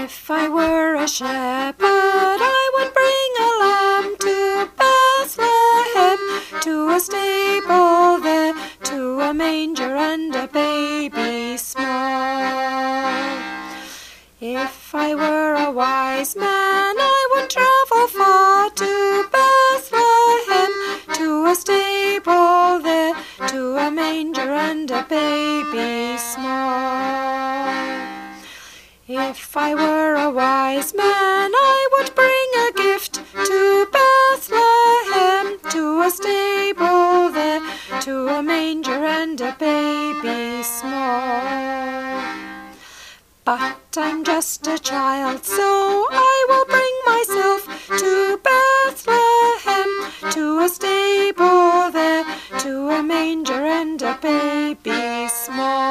If I were a shepherd, I would bring a lamb to Bethlehem, to a stable there, to a manger and a baby small. If I were a wise man, I would travel far to Bethlehem, to a stable there, to a manger and a baby small. If I were a wise man, I would bring a gift to Bethlehem, to a stable there, to a manger and a baby small. But I'm just a child, so I will bring myself to Bethlehem, to a stable there, to a manger and a baby small.